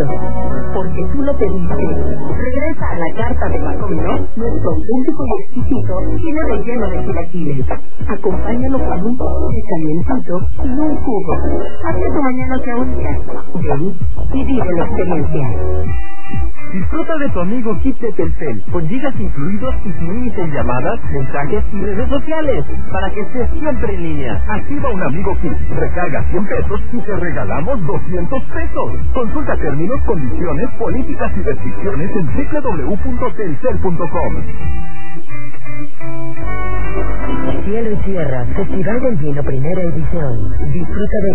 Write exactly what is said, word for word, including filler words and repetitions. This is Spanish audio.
éxito. Porque tú lo pediste. Regresa a la carta de Macomino, nuestro auténtico y exquisito tiene relleno de chilaquiles. Acompáñalo con un poco de calientito y un jugo. Haz que tu mañana sea única. Ven y vive la experiencia. Disfruta de tu amigo Kit de Telcel, con gigas incluidos y sin límite en llamadas, mensajes y redes sociales, para que estés siempre en línea. Activa un amigo Kit, recarga cien pesos y te regalamos doscientos pesos. Consulta términos, condiciones, políticas y restricciones en doble u doble u doble u punto telcel punto com. Cielo y Tierra, Festival del Vino, primera edición. Disfruta de